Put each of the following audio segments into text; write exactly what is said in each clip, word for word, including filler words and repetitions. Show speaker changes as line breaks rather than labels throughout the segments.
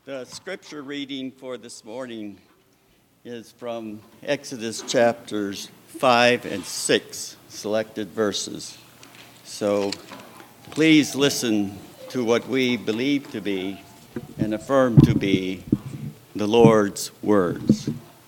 The scripture reading for this morning is from Exodus chapters five and six, selected verses. So please listen to what we believe to be and affirm to be the Lord's words.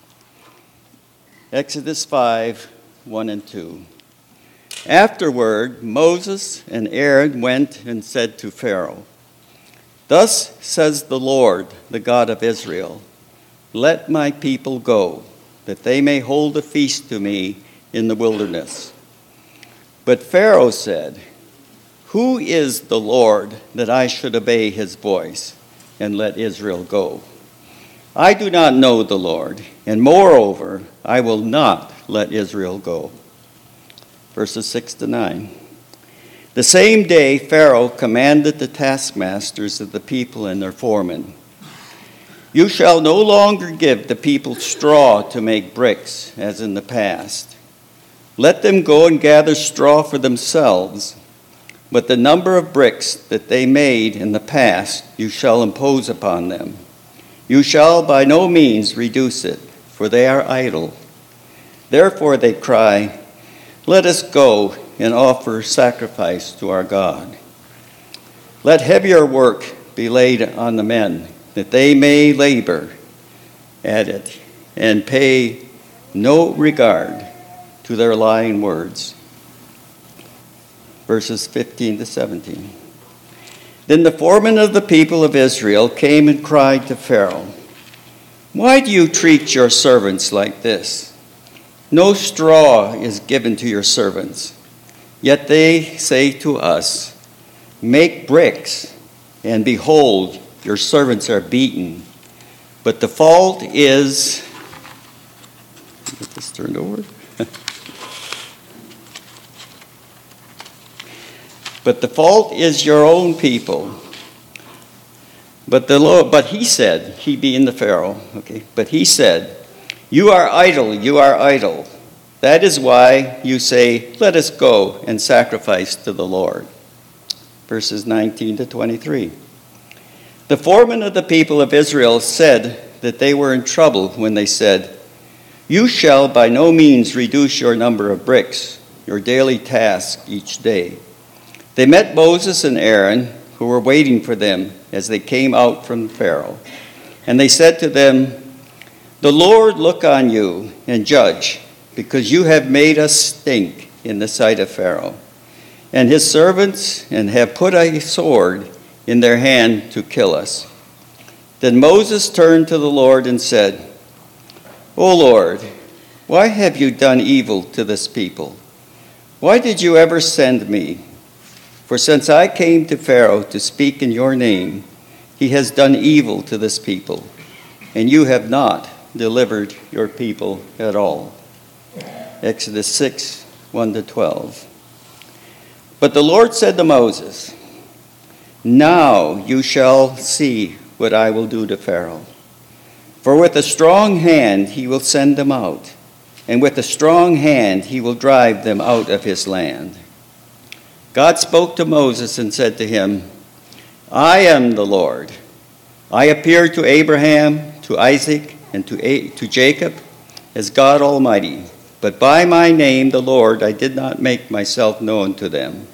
Exodus five, one and two. Afterward, Moses and Aaron went and said to Pharaoh, "Thus says the Lord, the God of Israel, let my people go, that they may hold a feast to me in the wilderness." But Pharaoh said, "Who is the Lord that I should obey his voice and let Israel go? I do not know the Lord, and moreover, I will not let Israel go." Verses six to nine. The same day Pharaoh commanded the taskmasters of the people and their foremen, "You shall no longer give the people straw to make bricks, as in the past. Let them go and gather straw for themselves, but the number of bricks that they made in the past you shall impose upon them. You shall by no means reduce it, for they are idle. Therefore they cry, 'Let us go and offer sacrifice to our God.' Let heavier work be laid on the men, that they may labor at it and pay no regard to their lying words." Verses fifteen to seventeen. Then the foreman of the people of Israel came and cried to Pharaoh, "Why do you treat your servants like this? No straw is given to your servants. Yet they say to us, 'Make bricks,' and behold, your servants are beaten. But the fault is..." Get this turned over. "But the fault is your own people. But the Lord, but he said," he being the Pharaoh, okay, "but he said, 'You are idle, you are idle. That is why you say, let us go and sacrifice to the Lord.'" Verses nineteen to twenty-three. The foreman of the people of Israel said that they were in trouble when they said, "You shall by no means reduce your number of bricks, your daily task each day." They met Moses and Aaron, who were waiting for them as they came out from Pharaoh. And they said to them, "The Lord look on you and judge, because you have made us stink in the sight of Pharaoh and his servants, and have put a sword in their hand to kill us." Then Moses turned to the Lord and said, "O Lord, why have you done evil to this people? Why did you ever send me? For since I came to Pharaoh to speak in your name, he has done evil to this people, and you have not delivered your people at all." Exodus six, one to twelve. But the Lord said to Moses, "Now you shall see what I will do to Pharaoh. For with a strong hand he will send them out, and with a strong hand he will drive them out of his land." God spoke to Moses and said to him, "I am the Lord. I appeared to Abraham, to Isaac, and to, A- to Jacob as God Almighty. But by my name, the Lord, I did not make myself known to them.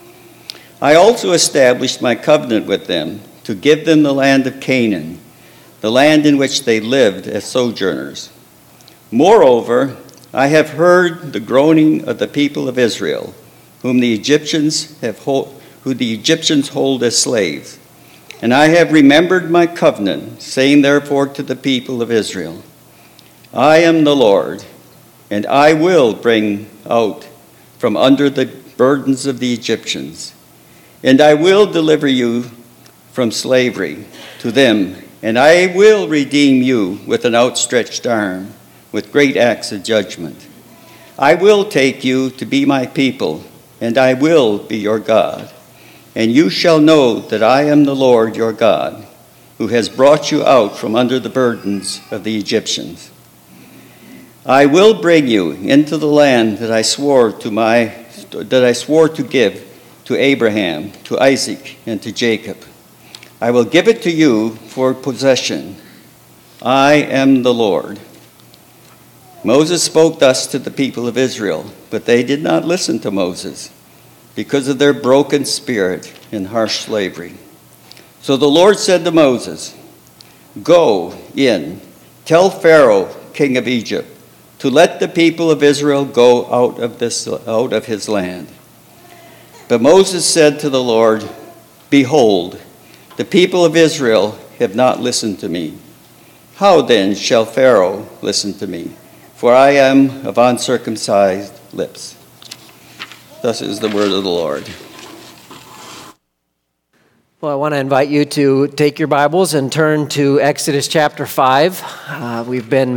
I also established my covenant with them to give them the land of Canaan, the land in which they lived as sojourners. Moreover, I have heard the groaning of the people of Israel, whom the Egyptians have hold, who the Egyptians hold as slaves. And I have remembered my covenant, saying therefore to the people of Israel, I am the Lord, and I will bring out from under the burdens of the Egyptians, and I will deliver you from slavery to them, and I will redeem you with an outstretched arm, with great acts of judgment. I will take you to be my people, and I will be your God. And you shall know that I am the Lord your God, who has brought you out from under the burdens of the Egyptians. I will bring you into the land that I swore to my that I swore to give to Abraham, to Isaac, and to Jacob. I will give it to you for possession. I am the Lord. Moses spoke thus to the people of Israel, but they did not listen to Moses because of their broken spirit and harsh slavery. So the Lord said to Moses, Go in, tell Pharaoh, king of Egypt, to let the people of Israel go out of this out of his land. But Moses said to the Lord, Behold, the people of Israel have not listened to me. How then shall Pharaoh listen to me? For I am of uncircumcised lips. Thus is the word of the Lord.
Well, I want to invite you to take your Bibles and turn to Exodus chapter five. Uh, we've been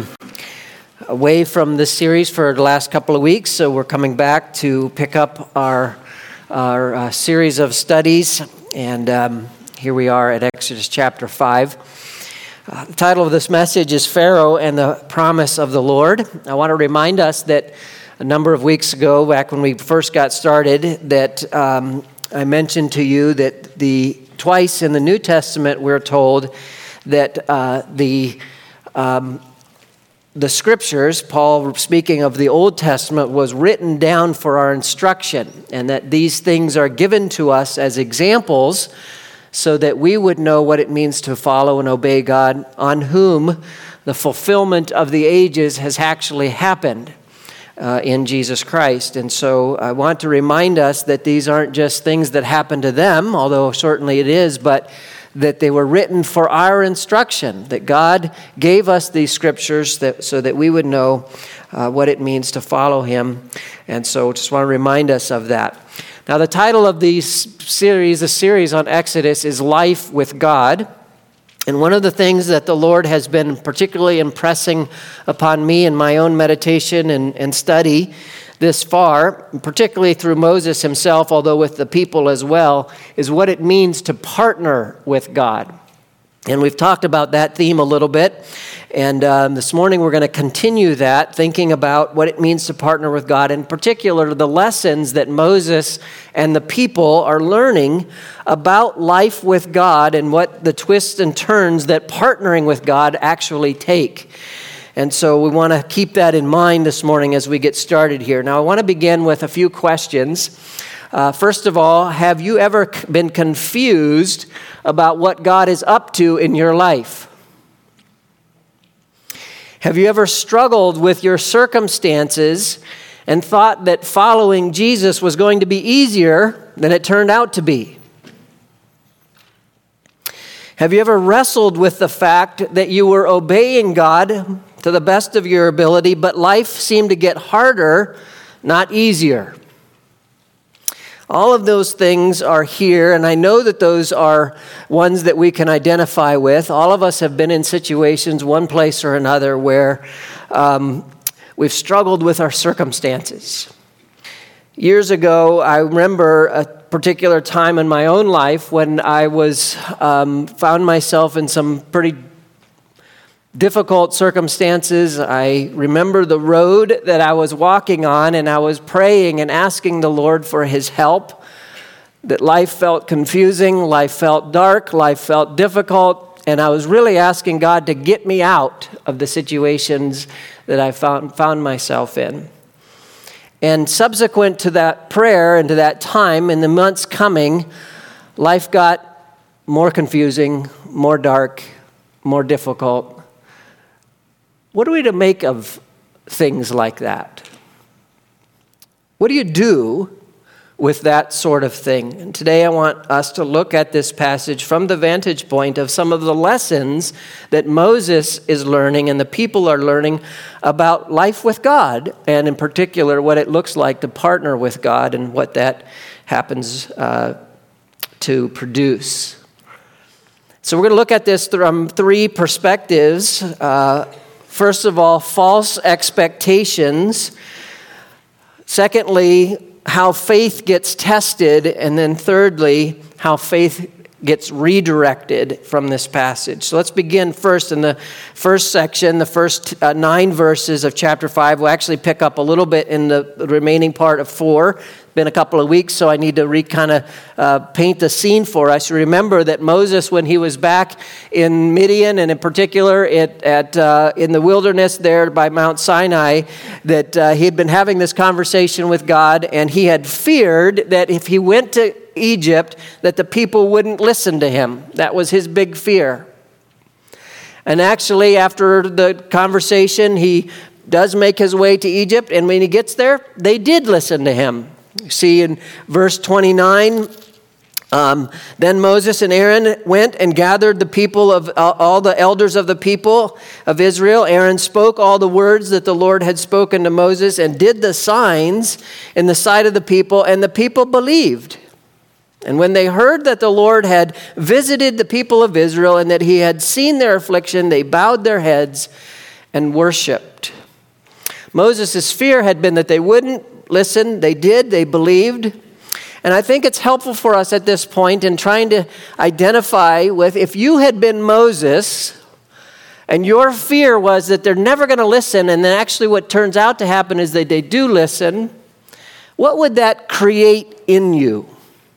away from this series for the last couple of weeks, so we're coming back to pick up our, our uh, series of studies, and um, here we are at Exodus chapter five. Uh, the title of this message is Pharaoh and the Promise of the Lord. I want to remind us that a number of weeks ago, back when we first got started, that um, I mentioned to you that the twice in the New Testament we're told that uh, the um, the scriptures, Paul speaking of the Old Testament, was written down for our instruction, and that these things are given to us as examples so that we would know what it means to follow and obey God, on whom the fulfillment of the ages has actually happened uh, in Jesus Christ. And so I want to remind us that these aren't just things that happen to them, although certainly it is, but that they were written for our instruction, that God gave us these scriptures that, so that we would know uh, what it means to follow him. And so just want to remind us of that. Now, the title of the series, the series on Exodus, is Life with God. And one of the things that the Lord has been particularly impressing upon me in my own meditation and, and study this far, particularly through Moses himself, although with the people as well, is what it means to partner with God. And we've talked about that theme a little bit. And um, this morning we're going to continue that, thinking about what it means to partner with God, in particular the lessons that Moses and the people are learning about life with God and what the twists and turns that partnering with God actually take. And so we want to keep that in mind this morning as we get started here. Now I want to begin with a few questions. Uh, first of all, have you ever been confused about what God is up to in your life? Have you ever struggled with your circumstances and thought that following Jesus was going to be easier than it turned out to be? Have you ever wrestled with the fact that you were obeying God to the best of your ability, but life seemed to get harder, not easier? All of those things are here, and I know that those are ones that we can identify with. All of us have been in situations, one place or another, where um, we've struggled with our circumstances. Years ago, I remember a particular time in my own life when I was um, found myself in some pretty difficult circumstances. I remember the road that I was walking on, and I was praying and asking the Lord for his help. That life felt confusing, life felt dark, life felt difficult, and I was really asking God to get me out of the situations that I found, found myself in. And subsequent to that prayer and to that time, in the months coming, life got more confusing, more dark, more difficult. What are we to make of things like that? What do you do with that sort of thing? And today I want us to look at this passage from the vantage point of some of the lessons that Moses is learning and the people are learning about life with God, and in particular what it looks like to partner with God and what that happens uh, to produce. So we're going to look at this from three perspectives. Uh, First of all, false expectations. Secondly, how faith gets tested. And then thirdly, how faith gets redirected from this passage. So let's begin first in the first section, the first uh, nine verses of chapter five. We'll actually pick up a little bit in the remaining part of four. been a couple of weeks, so I need to re kind of uh, paint the scene for us. You remember that Moses, when he was back in Midian, and in particular at, at uh, in the wilderness there by Mount Sinai, that uh, he had been having this conversation with God, and he had feared that if he went to Egypt, that the people wouldn't listen to him. That was his big fear. And actually, after the conversation, he does make his way to Egypt, and when he gets there, they did listen to him. You see in verse twenty-nine, um, then Moses and Aaron went and gathered the people of uh, all the elders of the people of Israel. Aaron spoke all the words that the Lord had spoken to Moses and did the signs in the sight of the people, and the people believed. And when they heard that the Lord had visited the people of Israel and that he had seen their affliction, they bowed their heads and worshiped. Moses' fear had been that they wouldn't listen. They did. They believed. And I think it's helpful for us at this point in trying to identify with, if you had been Moses and your fear was that they're never going to listen, and then actually what turns out to happen is that they do listen, what would that create in you?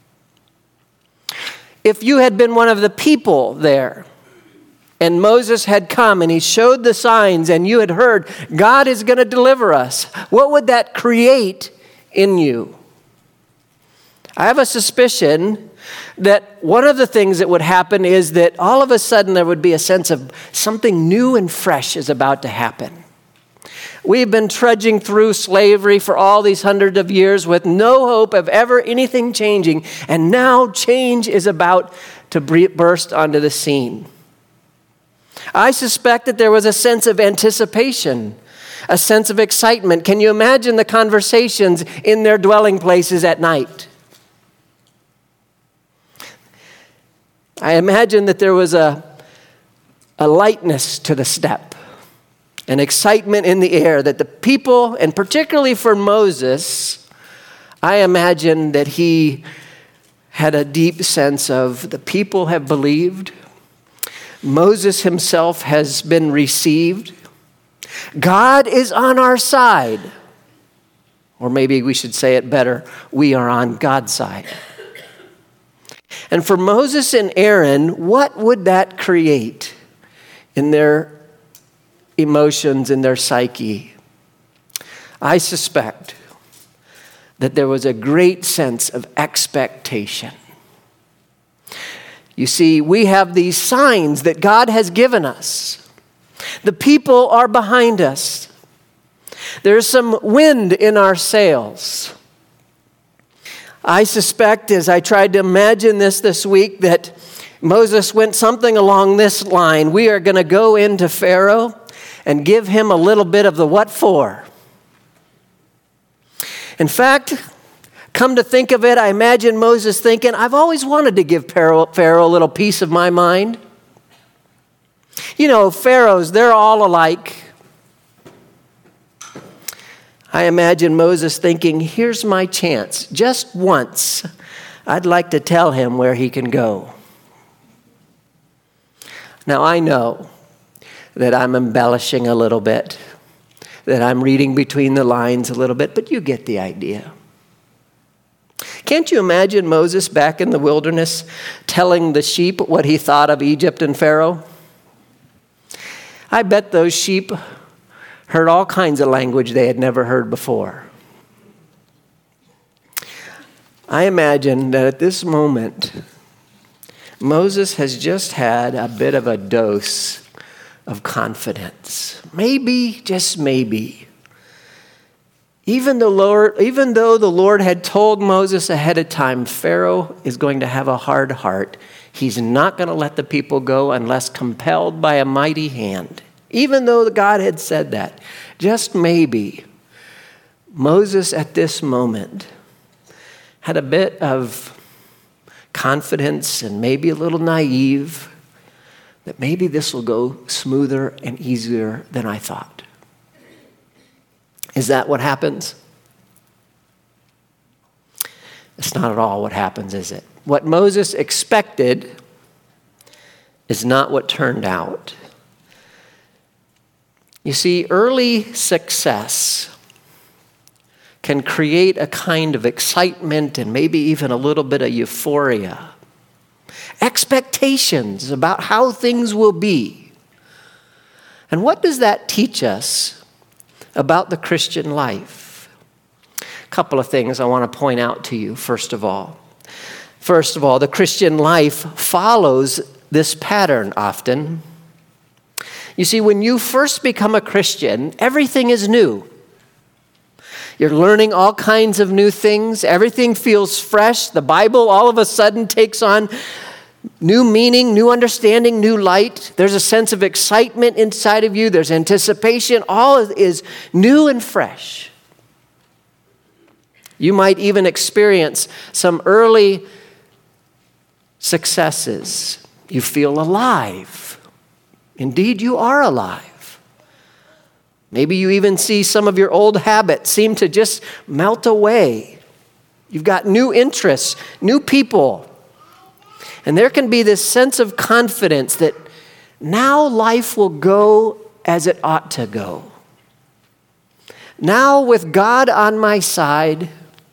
If you had been one of the people there, and Moses had come and he showed the signs, and you had heard, God is going to deliver us, what would that create in you? I have a suspicion that one of the things that would happen is that all of a sudden there would be a sense of something new and fresh is about to happen. We've been trudging through slavery for all these hundreds of years with no hope of ever anything changing, and now change is about to burst onto the scene. I suspect that there was a sense of anticipation, a sense of excitement. Can you imagine the conversations in their dwelling places at night? I imagine that there was a, a lightness to the step, an excitement in the air, that the people, and particularly for Moses, I imagine that he had a deep sense of the people have believed. Moses himself has been received. God is on our side. Or maybe we should say it better, we are on God's side. And for Moses and Aaron, what would that create in their emotions, in their psyche? I suspect that there was a great sense of expectation. You see, we have these signs that God has given us. The people are behind us. There's some wind in our sails. I suspect, as I tried to imagine this this week, that Moses went something along this line. We are going to go into Pharaoh and give him a little bit of the what for. In fact, come to think of it, I imagine Moses thinking, I've always wanted to give Pharaoh a little piece of my mind. You know, pharaohs, they're all alike. I imagine Moses thinking, here's my chance. Just once, I'd like to tell him where he can go. Now, I know that I'm embellishing a little bit, that I'm reading between the lines a little bit, but you get the idea. Can't you imagine Moses back in the wilderness telling the sheep what he thought of Egypt and Pharaoh? I bet those sheep heard all kinds of language they had never heard before. I imagine that at this moment, Moses has just had a bit of a dose of confidence. Maybe, just maybe. Even the Lord, even though the Lord had told Moses ahead of time, Pharaoh is going to have a hard heart. He's not going to let the people go unless compelled by a mighty hand. Even though God had said that, just maybe, Moses at this moment had a bit of confidence and maybe a little naive that maybe this will go smoother and easier than I thought. Is that what happens? It's not at all what happens, is it? What Moses expected is not what turned out. You see, early success can create a kind of excitement and maybe even a little bit of euphoria. Expectations about how things will be. And what does that teach us about the Christian life? A couple of things I want to point out to you, first of all. First of all, the Christian life follows this pattern often. You see, when you first become a Christian, everything is new. You're learning all kinds of new things. Everything feels fresh. The Bible all of a sudden takes on new meaning, new understanding, new light. There's a sense of excitement inside of you. There's anticipation. All is new and fresh. You might even experience some early successes. You feel alive. Indeed, you are alive. Maybe you even see some of your old habits seem to just melt away. You've got new interests, new people. And there can be this sense of confidence that now life will go as it ought to go. Now, with God on my side,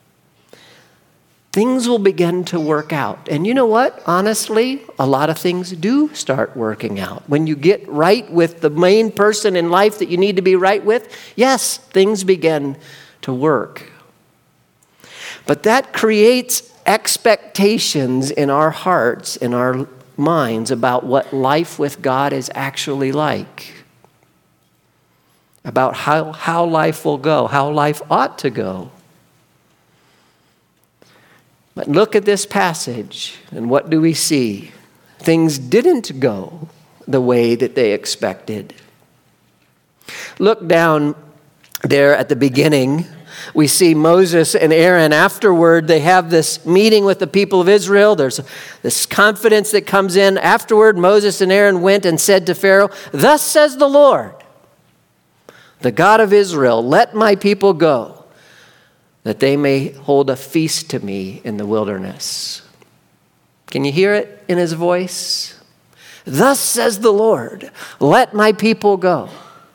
things will begin to work out. And you know what? Honestly, a lot of things do start working out. When you get right with the main person in life that you need to be right with, yes, things begin to work. But that creates expectations in our hearts, in our minds, about what life with God is actually like. About how, how life will go, how life ought to go. But look at this passage, and what do we see? Things didn't go the way that they expected. Look down there at the beginning. We see Moses and Aaron. Afterward, they have this meeting with the people of Israel. There's this confidence that comes in. Afterward, Moses and Aaron went and said to Pharaoh, "Thus says the Lord, the God of Israel, let my people go, that they may hold a feast to me in the wilderness." Can you hear it in his voice? Thus says the Lord, let my people go.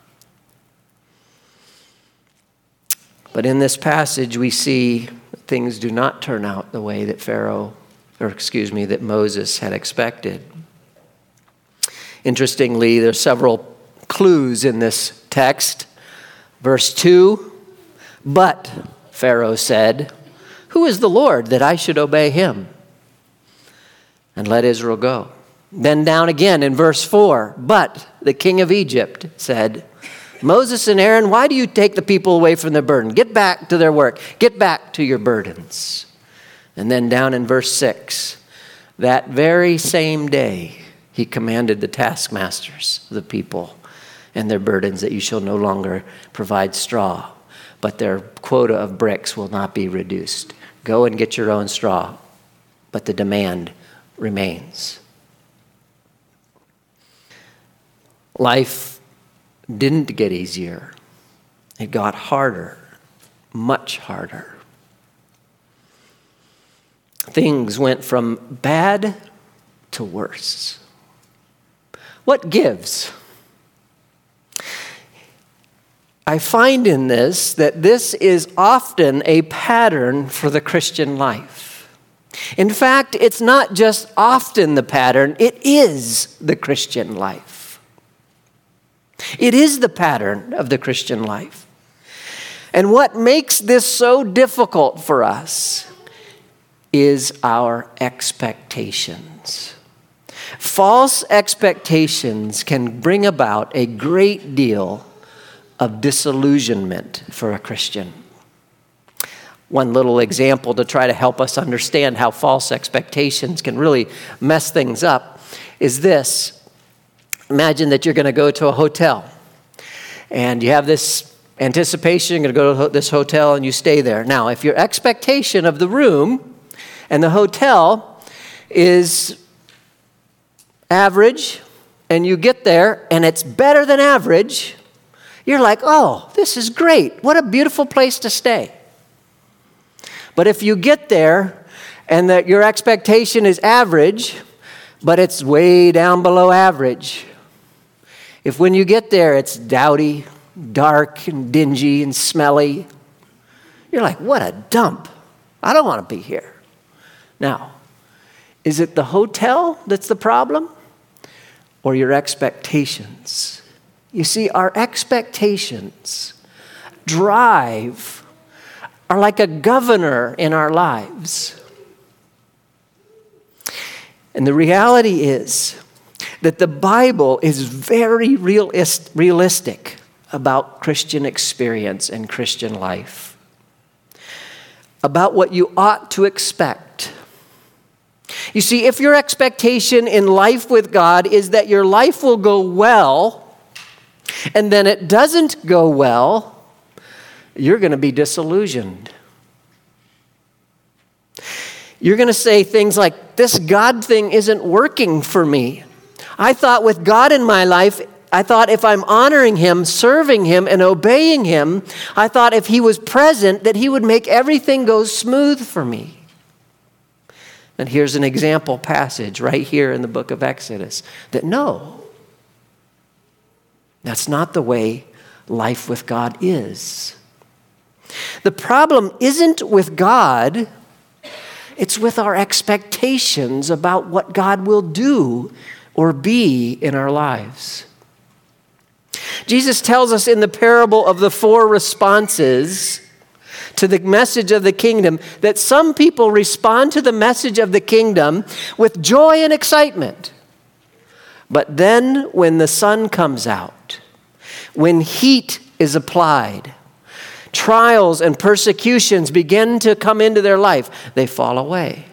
But in this passage, we see things do not turn out the way that Pharaoh, or excuse me, that Moses had expected. Interestingly, there's several clues in this text. Verse two, but Pharaoh said, "Who is the Lord that I should obey him and let Israel go?" Then down again in verse four, but the king of Egypt said, "Moses and Aaron, why do you take the people away from their burden? Get back to their work. Get back to your burdens." And then down in verse six, that very same day, he commanded the taskmasters of the people and their burdens that you shall no longer provide straw, but their quota of bricks will not be reduced. Go and get your own straw, but the demand remains. Life didn't get easier. It got harder, much harder. Things went from bad to worse. What gives? I find in this that this is often a pattern for the Christian life. In fact, it's not just often the pattern, it is the Christian life. It is the pattern of the Christian life. And what makes this so difficult for us is our expectations. False expectations can bring about a great deal of disillusionment for a Christian. One little example to try to help us understand how false expectations can really mess things up is this. Imagine that you're going to go to a hotel and you have this anticipation, you're going to go to this hotel and you stay there. Now, if your expectation of the room and the hotel is average and you get there and it's better than average, you're like, oh, this is great. What a beautiful place to stay. But if you get there and that your expectation is average, but it's way down below average, if when you get there it's dowdy, dark and dingy and smelly, You're like, what a dump. I don't want to be here. Now, is it the hotel that's the problem or your expectations? You see, our expectations drive are like a governor in our lives. And the reality is that the Bible is very realist, realistic about Christian experience and Christian life, about what you ought to expect. You see, if your expectation in life with God is that your life will go well, and then it doesn't go well, you're going to be disillusioned. You're going to say things like, this God thing isn't working for me. I thought with God in my life, I thought if I'm honoring Him, serving Him, and obeying Him, I thought if He was present, that He would make everything go smooth for me. And here's an example passage right here in the book of Exodus that no, that's not the way life with God is. The problem isn't with God, it's with our expectations about what God will do or be in our lives. Jesus tells us in the parable of the four responses to the message of the kingdom that some people respond to the message of the kingdom with joy and excitement. But then when the sun comes out, when heat is applied, trials and persecutions begin to come into their life, they fall away.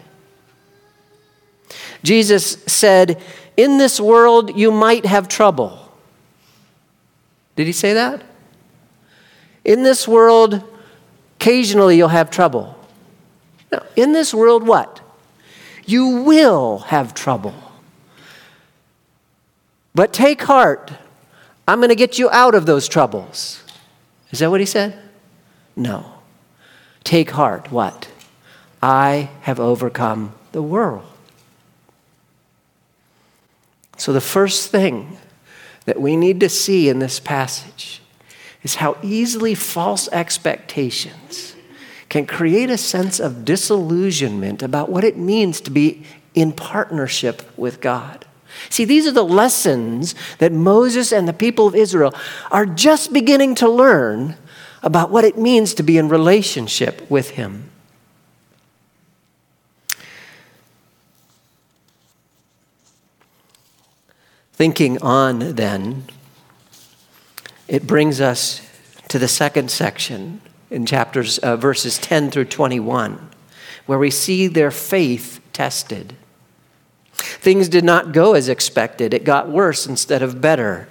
Jesus said, in this world you might have trouble. Did he say that? In this world, occasionally you'll have trouble. No, in this world, what? You will have trouble. But take heart. I'm going to get you out of those troubles. Is that what he said? No. Take heart. What? I have overcome the world. So the first thing that we need to see in this passage is how easily false expectations can create a sense of disillusionment about what it means to be in partnership with God. See, these are the lessons that Moses and the people of Israel are just beginning to learn about what it means to be in relationship with Him. Thinking on, then, it brings us to the second section in chapters uh, verses ten through twenty-one, where we see their faith tested. Things did not go as expected. It got worse instead of better.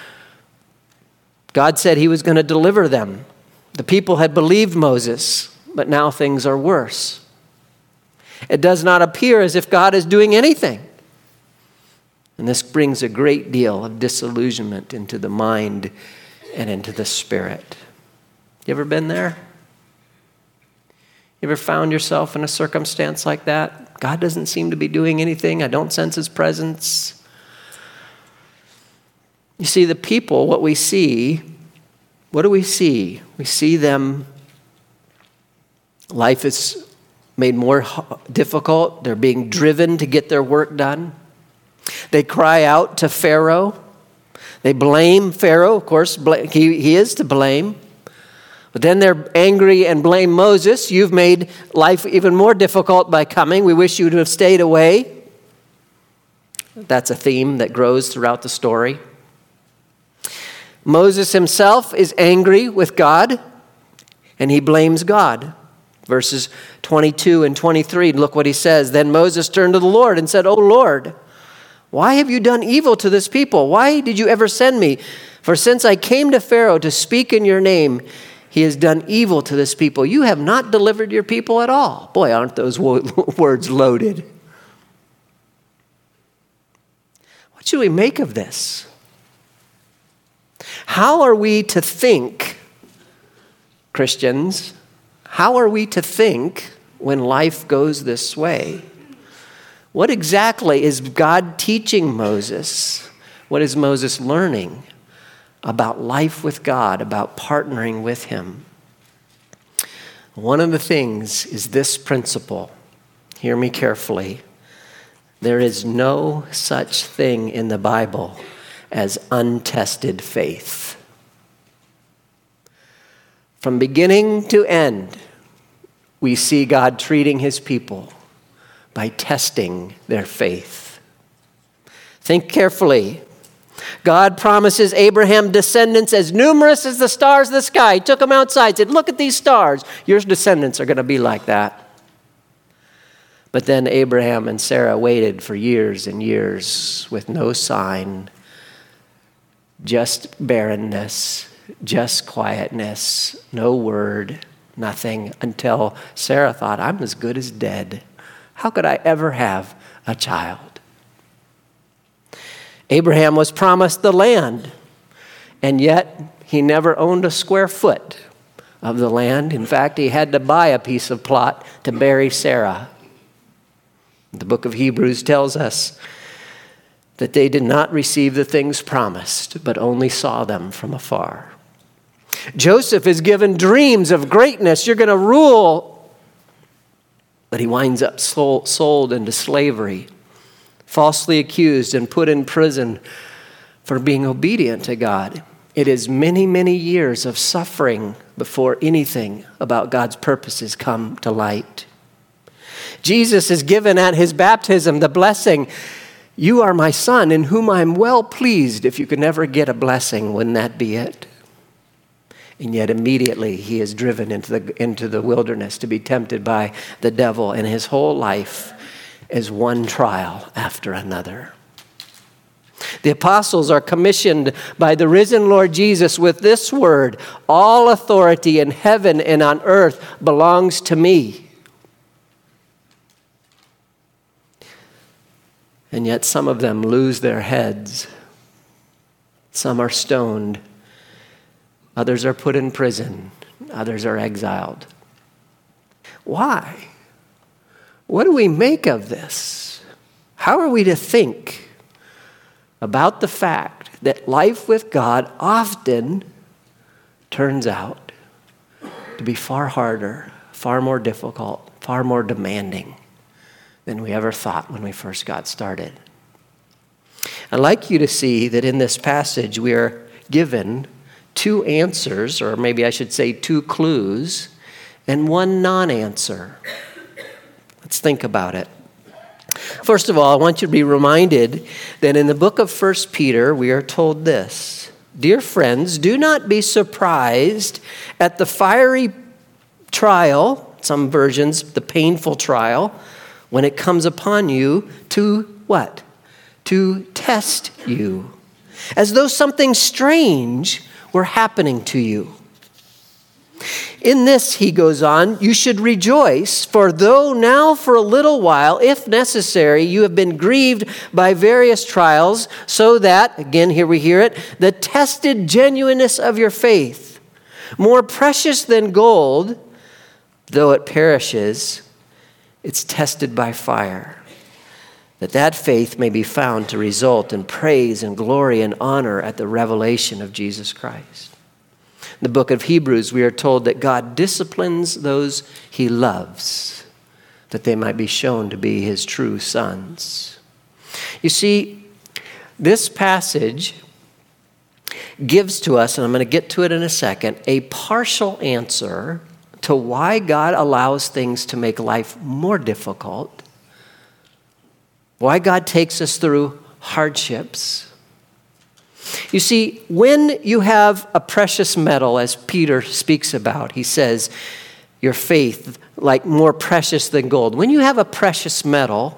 God said He was going to deliver them. The people had believed Moses, but now things are worse. It does not appear as if God is doing anything. And this brings a great deal of disillusionment into the mind and into the spirit. You ever been there? You ever found yourself in a circumstance like that? God doesn't seem to be doing anything. I don't sense His presence. You see, the people, what we see, what do we see? We see them, life is made more difficult. They're being driven to get their work done. They cry out to Pharaoh. They blame Pharaoh. Of course, he, he is to blame. But then they're angry and blame Moses. You've made life even more difficult by coming. We wish you to have stayed away. That's a theme that grows throughout the story. Moses himself is angry with God, and he blames God. Verses twenty-two and twenty-three, look what he says. Then Moses turned to the Lord and said, "O Lord, why have you done evil to this people? Why did you ever send me? For since I came to Pharaoh to speak in your name, he has done evil to this people. You have not delivered your people at all." Boy, aren't those words loaded. What should we make of this? How are we to think, Christians, how are we to think when life goes this way? What exactly is God teaching Moses? What is Moses learning about life with God, about partnering with Him? One of the things is this principle. Hear me carefully. There is no such thing in the Bible as untested faith. From beginning to end, we see God treating his people by testing their faith. Think carefully. God promises Abraham descendants as numerous as the stars of the sky. He took them outside, said, look at these stars. Your descendants are going to be like that. But then Abraham and Sarah waited for years and years with no sign, just barrenness, just quietness, no word, nothing, until Sarah thought, I'm as good as dead. How could I ever have a child? Abraham was promised the land, and yet he never owned a square foot of the land. In fact, he had to buy a piece of plot to bury Sarah. The book of Hebrews tells us that they did not receive the things promised, but only saw them from afar. Joseph is given dreams of greatness. You're going to rule. But he winds up sold, sold into slavery, falsely accused and put in prison for being obedient to God. It is many, many years of suffering before anything about God's purposes come to light. Jesus is given at his baptism the blessing, you are my son in whom I am well pleased. If you could never get a blessing, wouldn't that be it? And yet immediately he is driven into the, into the wilderness to be tempted by the devil, and his whole life is one trial after another. The apostles are commissioned by the risen Lord Jesus with this word, all authority in heaven and on earth belongs to me. And yet some of them lose their heads. Some are stoned. Others are put in prison. Others are exiled. Why? What do we make of this? How are we to think about the fact that life with God often turns out to be far harder, far more difficult, far more demanding than we ever thought when we first got started? I'd like you to see that in this passage we are given two answers, or maybe I should say two clues, and one non-answer. Let's think about it. First of all, I want you to be reminded that in the book of First Peter, we are told this. Dear friends, do not be surprised at the fiery trial, some versions, the painful trial, when it comes upon you to what? To test you, as though something strange were happening to you. In this, he goes on, you should rejoice, for though now for a little while, if necessary, you have been grieved by various trials, so that, again, here we hear it, the tested genuineness of your faith, more precious than gold, though it perishes, it's tested by fire, that that faith may be found to result in praise and glory and honor at the revelation of Jesus Christ. In the book of Hebrews, we are told that God disciplines those he loves, that they might be shown to be his true sons. You see, this passage gives to us, and I'm going to get to it in a second, a partial answer to why God allows things to make life more difficult, why God takes us through hardships. You see, when you have a precious metal, as Peter speaks about, he says, your faith, like more precious than gold. When you have a precious metal,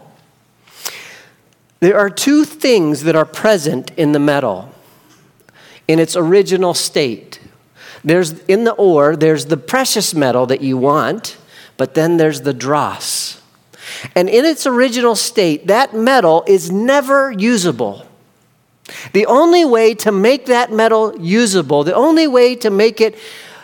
there are two things that are present in the metal in its original state. There's in the ore, there's the precious metal that you want, but then there's the dross. And in its original state, that metal is never usable. The only way to make that metal usable, the only way to make it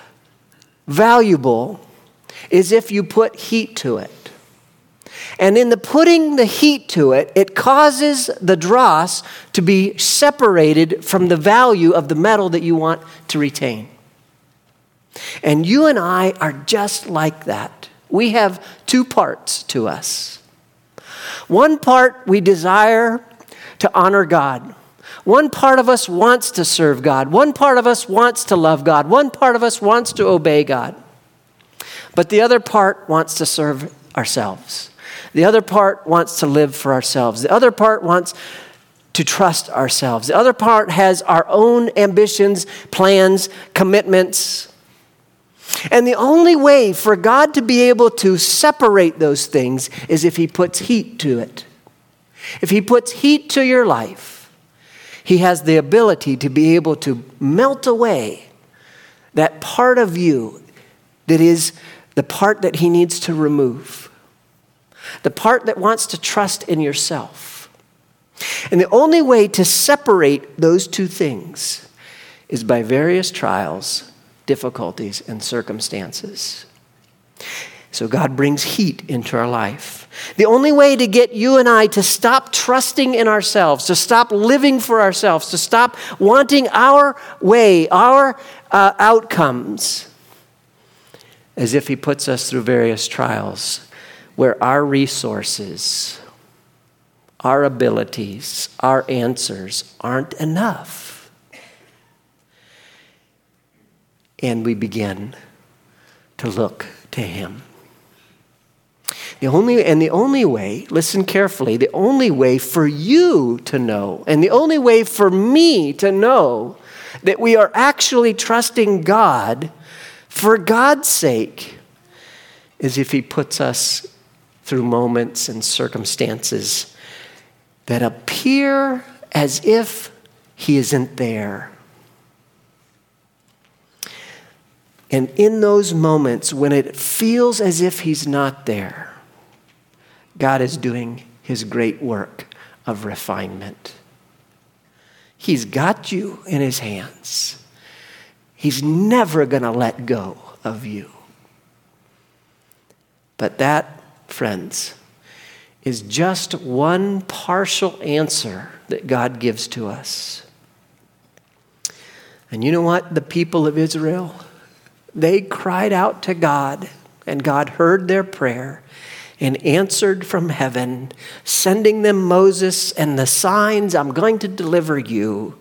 valuable, is if you put heat to it. And in the putting the heat to it, it causes the dross to be separated from the value of the metal that you want to retain. And you and I are just like that. We have two parts to us. One part we desire to honor God. One part of us wants to serve God. One part of us wants to love God. One part of us wants to obey God. But the other part wants to serve ourselves. The other part wants to live for ourselves. The other part wants to trust ourselves. The other part has our own ambitions, plans, commitments. And the only way for God to be able to separate those things is if he puts heat to it. If he puts heat to your life, he has the ability to be able to melt away that part of you that is the part that he needs to remove. The part that wants to trust in yourself. And the only way to separate those two things is by various trials, difficulties, and circumstances. So God brings heat into our life. The only way to get you and I to stop trusting in ourselves, to stop living for ourselves, to stop wanting our way, our uh, outcomes, as if he puts us through various trials where our resources, our abilities, our answers aren't enough. And we begin to look to him. The only, and the only way, listen carefully, the only way for you to know, and the only way for me to know that we are actually trusting God for God's sake is if he puts us through moments and circumstances that appear as if he isn't there. And in those moments when it feels as if he's not there, God is doing his great work of refinement. He's got you in his hands. He's never going to let go of you. But that, friends, is just one partial answer that God gives to us. And you know what? The people of Israel, they cried out to God, and God heard their prayer and answered from heaven, sending them Moses and the signs, I'm going to deliver you.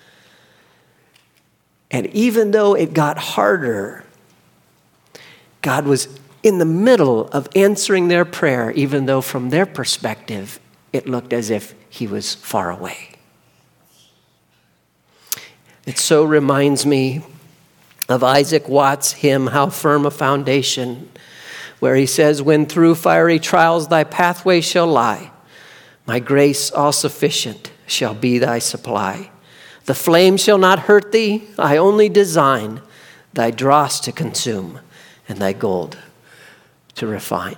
And even though it got harder, God was in the middle of answering their prayer, even though from their perspective, it looked as if he was far away. It so reminds me of Isaac Watts' hymn, How Firm a Foundation, where he says, when through fiery trials thy pathway shall lie, my grace all sufficient shall be thy supply. The flame shall not hurt thee, I only design thy dross to consume and thy gold to refine.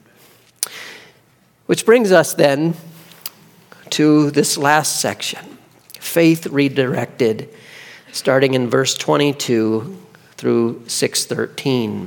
Which brings us then to this last section, faith redirected, starting in verse twenty-two through six thirteen.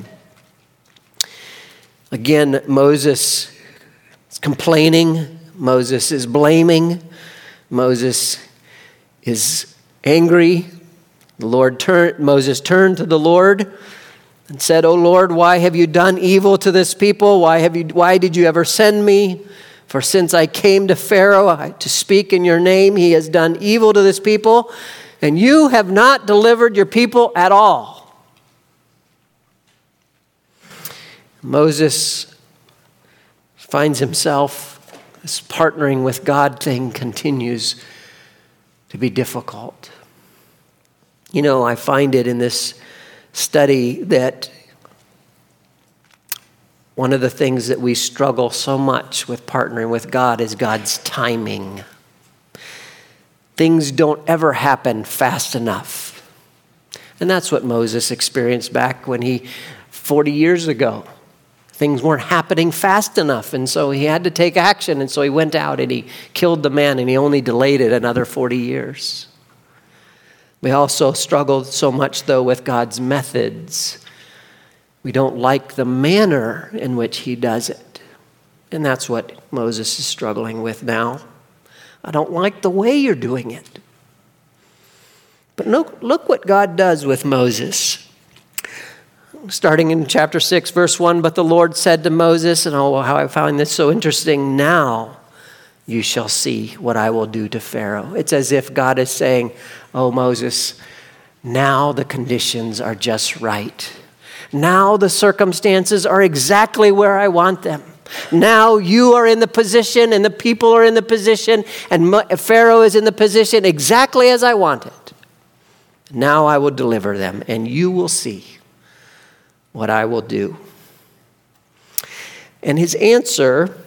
Again, Moses is complaining. Moses is blaming. Moses is angry. The Lord turned, Moses turned to the Lord and said, O Lord, why have you done evil to this people? Why have you? Why did you ever send me? For since I came to Pharaoh to speak in your name, he has done evil to this people, and you have not delivered your people at all. Moses finds himself, this partnering with God thing continues to be difficult. You know, I find it in this study that one of the things that we struggle so much with partnering with God is God's timing. Things don't ever happen fast enough. And that's what Moses experienced back when he, forty years ago, things weren't happening fast enough, and so he had to take action, and so he went out and he killed the man, and he only delayed it another forty years. We also struggled so much, though, with God's methods. We don't like the manner in which he does it, and that's what Moses is struggling with now. I don't like the way you're doing it. But look, look what God does with Moses. Starting in chapter six, verse one, but the Lord said to Moses, and oh, how I find this so interesting, now you shall see what I will do to Pharaoh. It's as if God is saying, oh, Moses, now the conditions are just right. Now the circumstances are exactly where I want them. Now you are in the position and the people are in the position and Pharaoh is in the position exactly as I want it. Now I will deliver them and you will see what I will do. And his answer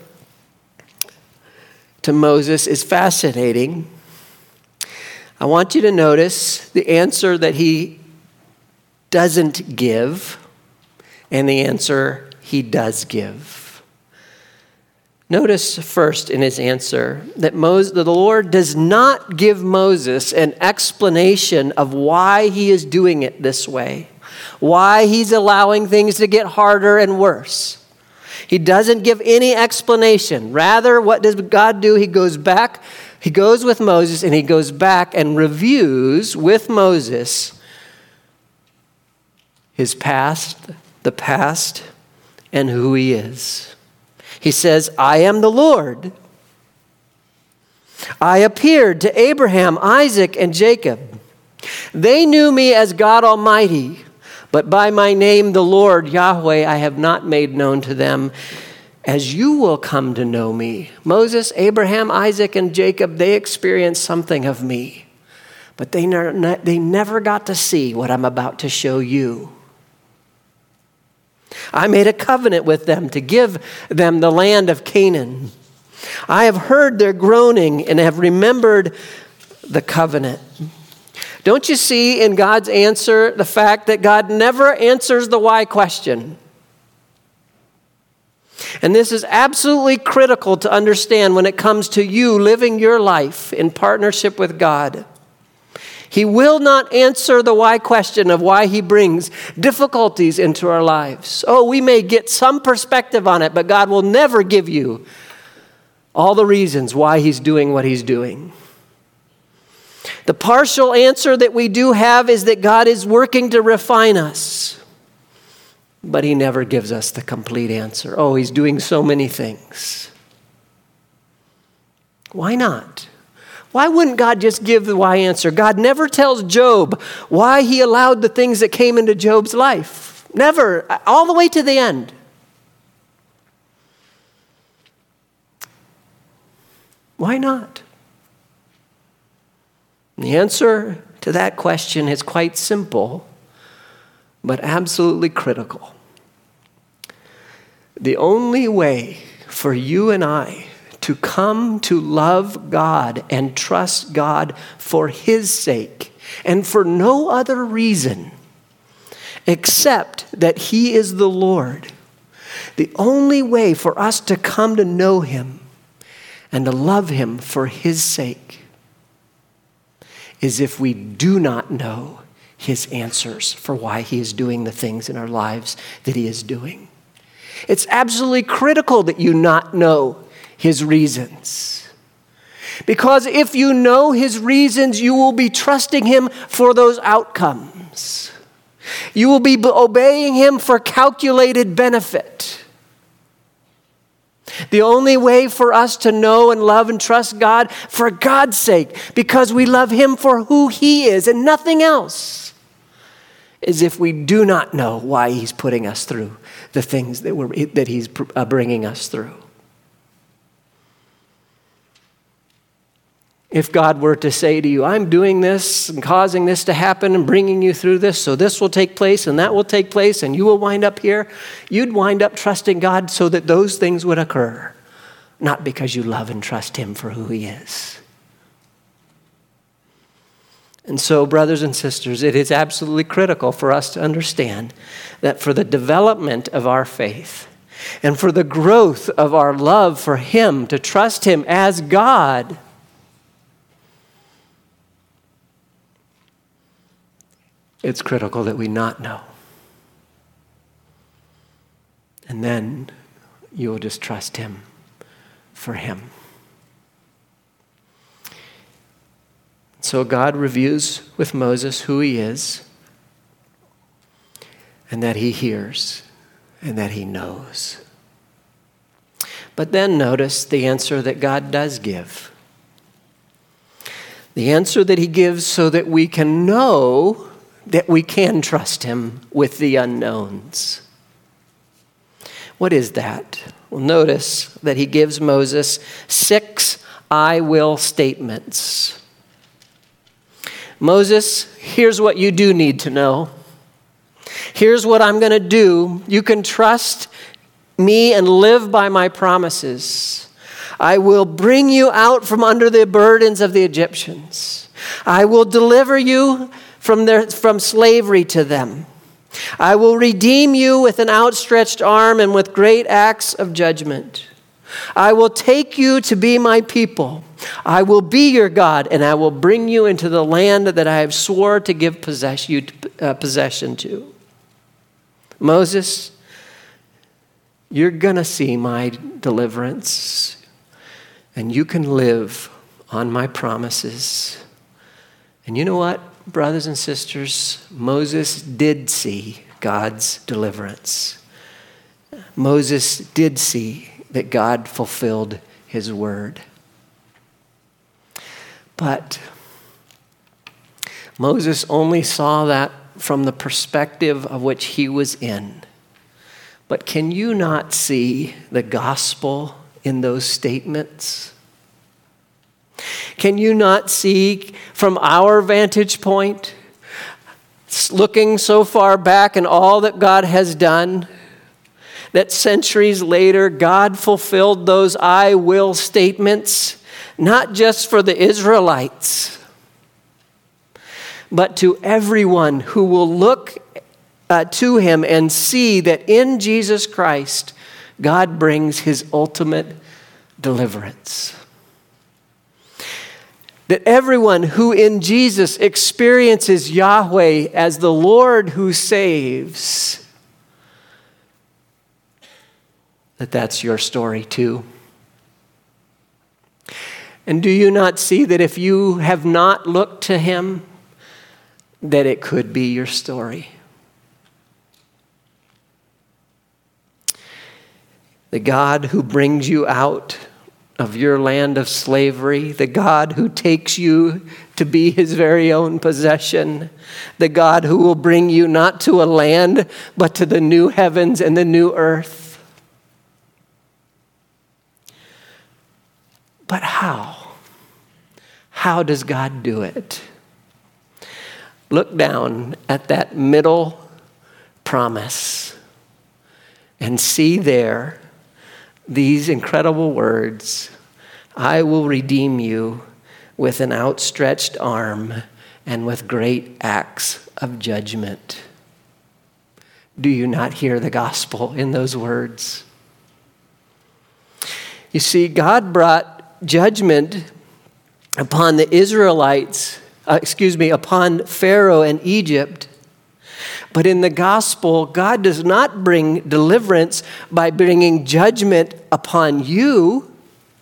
to Moses is fascinating. I want you to notice the answer that he doesn't give and the answer he does give. Notice first in his answer that Moses, the Lord does not give Moses an explanation of why he is doing it this way, why he's allowing things to get harder and worse. He doesn't give any explanation. Rather, what does God do? He goes back, he goes with Moses, and he goes back and reviews with Moses his past, the past, and who he is. He says, I am the Lord. I appeared to Abraham, Isaac, and Jacob. They knew me as God Almighty, but by my name, the Lord, Yahweh, I have not made known to them, as you will come to know me. Moses, Abraham, Isaac, and Jacob, they experienced something of me, but they, ne- they never got to see what I'm about to show you. I made a covenant with them to give them the land of Canaan. I have heard their groaning and have remembered the covenant. Don't you see in God's answer the fact that God never answers the why question? And this is absolutely critical to understand when it comes to you living your life in partnership with God. He will not answer the why question of why he brings difficulties into our lives. Oh, we may get some perspective on it, but God will never give you all the reasons why he's doing what he's doing. The partial answer that we do have is that God is working to refine us, but he never gives us the complete answer. Oh, he's doing so many things. Why not? Why wouldn't God just give the why answer? God never tells Job why he allowed the things that came into Job's life. Never, all the way to the end. Why not? The answer to that question is quite simple, but absolutely critical. The only way for you and I to come to love God and trust God for his sake and for no other reason except that he is the Lord. The only way for us to come to know him and to love him for his sake is if we do not know his answers for why he is doing the things in our lives that he is doing. It's absolutely critical that you not know his reasons. Because if you know his reasons, you will be trusting him for those outcomes. You will be obeying him for calculated benefit. The only way for us to know and love and trust God for God's sake, because we love him for who he is and nothing else, is if we do not know why he's putting us through the things that, we're, that he's bringing us through. If God were to say to you, I'm doing this and causing this to happen and bringing you through this, so this will take place and that will take place and you will wind up here, you'd wind up trusting God so that those things would occur, not because you love and trust him for who he is. And so, brothers and sisters, it is absolutely critical for us to understand that for the development of our faith and for the growth of our love for him, to trust him as God, it's critical that we not know. And then you will just trust him for him. So God reviews with Moses who he is. and that he hears, and that he knows. But then notice the answer that God does give. The answer that he gives so that we can know that we can trust him with the unknowns. What is that? Well, notice that he gives Moses six I will statements. Moses, here's what you do need to know. Here's what I'm going to do. You can trust me and live by my promises. I will bring you out from under the burdens of the Egyptians. I will deliver you from their, from slavery to them. I will redeem you with an outstretched arm and with great acts of judgment. I will take you to be my people. I will be your God, and I will bring you into the land that I have swore to give possess you uh, possession to. Moses, you're going to see my deliverance, and you can live on my promises. And you know what, brothers and sisters? Moses did see God's deliverance. Moses did see that God fulfilled his word. But Moses only saw that from the perspective of which he was in. But can you not see the gospel in those statements? Can you not see from our vantage point, looking so far back in all that God has done, that centuries later God fulfilled those I will statements, not just for the Israelites, but to everyone who will look uh, to him and see that in Jesus Christ, God brings his ultimate deliverance. That everyone who in Jesus experiences Yahweh as the Lord who saves, that that's your story too. And do you not see that if you have not looked to him, that it could be your story? The God who brings you out of your land of slavery, the God who takes you to be his very own possession, the God who will bring you not to a land, but to the new heavens and the new earth. But how? How does God do it? Look down at that middle promise and see there these incredible words. I will redeem you with an outstretched arm and with great acts of judgment. Do you not hear the gospel in those words? You see, God brought judgment upon the Israelites, uh, excuse me, upon Pharaoh and Egypt. But in the gospel, God does not bring deliverance by bringing judgment upon you,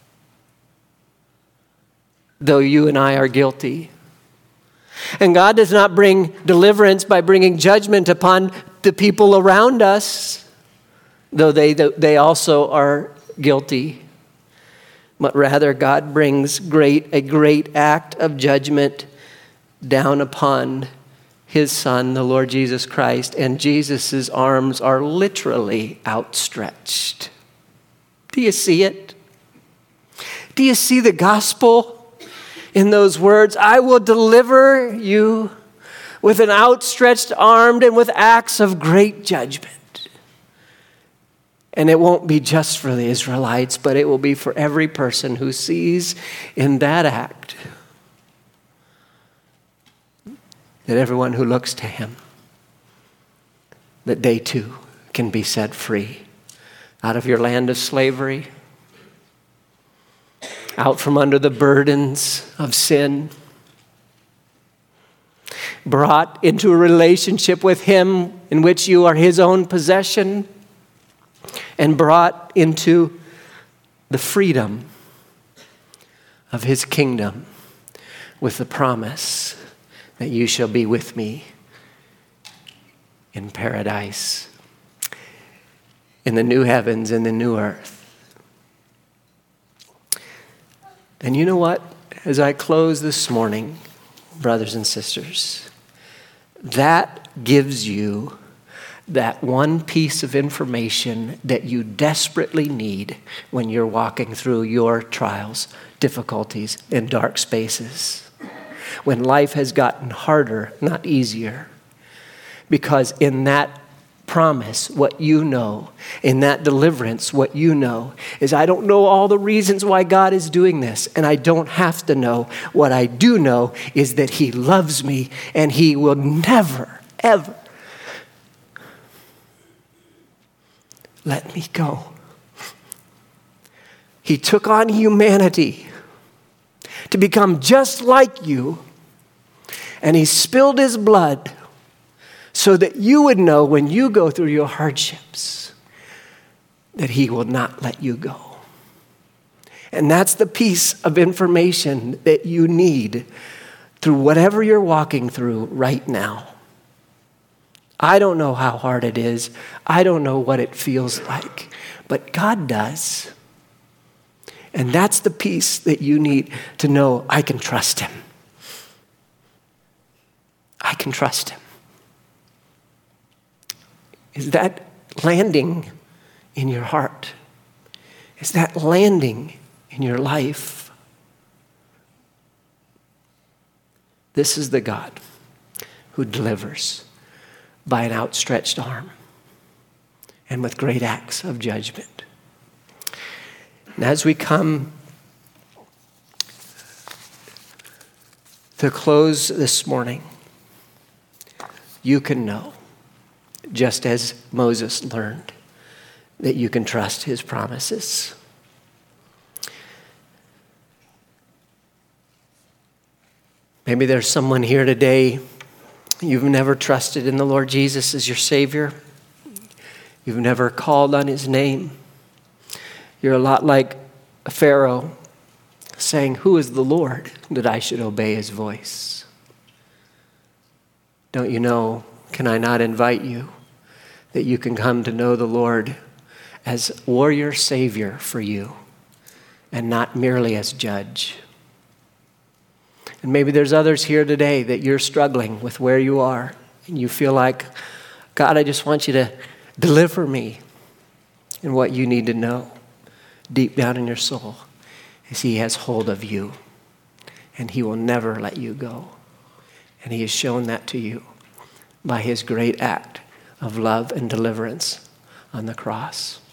though you and I are guilty. And God does not bring deliverance by bringing judgment upon the people around us, though they, they also are guilty. But rather, God brings great a great act of judgment down upon his Son, the Lord Jesus Christ, and Jesus' arms are literally outstretched. Do you see it? Do you see the gospel in those words? I will deliver you with an outstretched arm and with acts of great judgment. And it won't be just for the Israelites, but it will be for every person who sees in that act that everyone who looks to him, that they too can be set free out of your land of slavery, out from under the burdens of sin, brought into a relationship with him in which you are his own possession, and brought into the freedom of his kingdom with the promise that you shall be with me in paradise, in the new heavens and the new earth. And you know what? As I close this morning, brothers and sisters, that gives you that one piece of information that you desperately need when you're walking through your trials, difficulties, and dark spaces. When life has gotten harder, not easier. Because in that promise, what you know, in that deliverance, what you know is I don't know all the reasons why God is doing this, and I don't have to know. What I do know is that He loves me, and He will never, ever let me go. He took on humanity to become just like you, and He spilled His blood so that you would know when you go through your hardships that He will not let you go. And that's the piece of information that you need through whatever you're walking through right now. I don't know how hard it is. I don't know what it feels like, but God does. And that's the piece that you need to know. I can trust Him. I can trust Him. Is that landing in your heart? Is that landing in your life? This is the God who delivers by an outstretched arm and with great acts of judgment. And as we come to close this morning, you can know, just as Moses learned, that you can trust His promises. Maybe there's someone here today, you've never trusted in the Lord Jesus as your Savior. You've never called on His name. You're a lot like Pharaoh, saying, "Who is the Lord that I should obey His voice?" Don't you know, can I not invite you that you can come to know the Lord as warrior Savior for you and not merely as judge? And maybe there's others here today that you're struggling with where you are and you feel like, God, I just want you to deliver me. And what you need to know deep down in your soul is He has hold of you and He will never let you go. And He has shown that to you by His great act of love and deliverance on the cross.